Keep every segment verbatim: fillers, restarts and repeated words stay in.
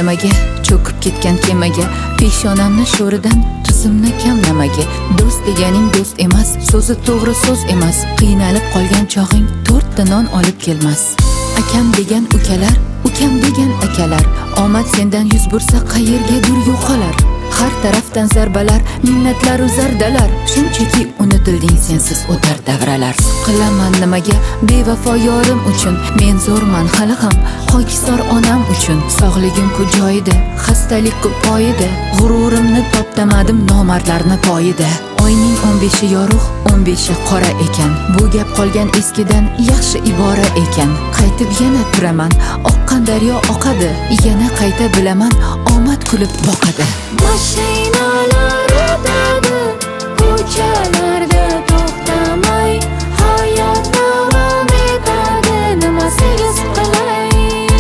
nimaga cho'kib ketgan kemaga, peshonamni sho'ridan tuzimni kamlamaga. Do'st deganing do'st emas, so'zi to'g'ri so'z emas. Qiynalib qolgan chog'ing to'rtta non olib kelmas. Akam degan ukalar, ukam degan akalar, omad sendan yuz bursa qayergadir yo'qolar. Har tarafdan zarbalar, minnatlar u zardalar, shunchaki unutilding sensiz o'tar davralar. Qilaman nimaga bevafo yorim uchun, men zo'rman hali ham hoykisor onam uchun. Sog'ligim ku joyida, xastalik ku poyida, g'ururimni toptamadim nomardlarni poyida. Oyning o'n beshi yorug', o'n beshi qora ekan, bu gap qolgan eskidan yaxshi ibora ekan. Qaytib yana turaman, oqqan daryo oqadi, yana qayta bilaman, omad kulib boqadi. Mashinalar o'tadi, ko'chalarda to'xtamay, hayot davom etadi, nimasiz qilay.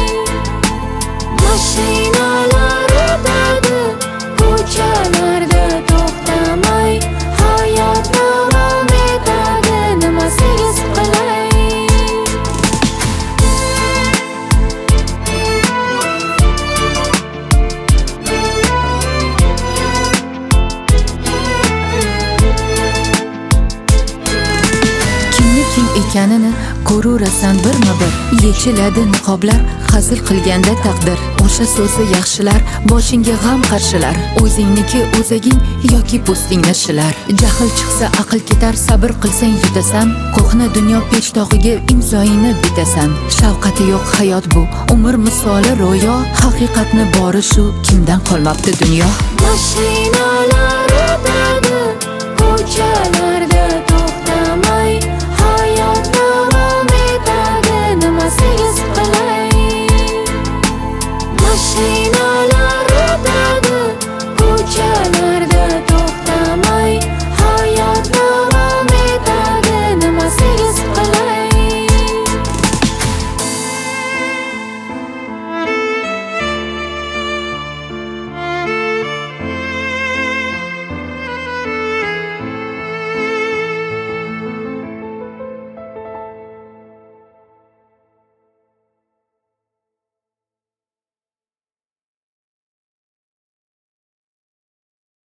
Mashinalar o'tadi, ko'chalarda to'xtamay, hayot davom etadi, nimasiz qilay. Kim ekanini ko'rurasan birma-bir, yechiladi niqoblar hazil qilganda taqdir. O'sha so'zi yaxshilar, boshingga g'am qarshilar, o'zingniki o'zaging yoki po'stingni shilar. Jahl chiqsa aql ketar, sabr qilsang yutasan, ko'hna dunyo peshtoqiga imzoingni bitasan. Shavqati yo'q hayot bu, umr misoli ro'yo, haqiqatni bori shu, kimdan qolmabdi dunyo. Mashinalar o'tadi, ko'chalarda